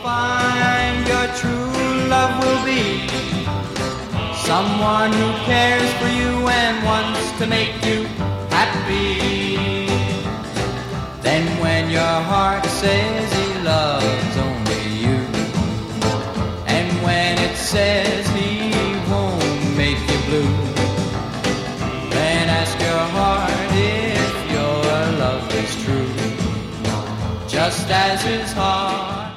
find your true love will be someone who cares for you and wants to make you happy. Then when your heart says he loves only you, and when it says he won't make you blue, then ask your heart if your love is true, just as his heart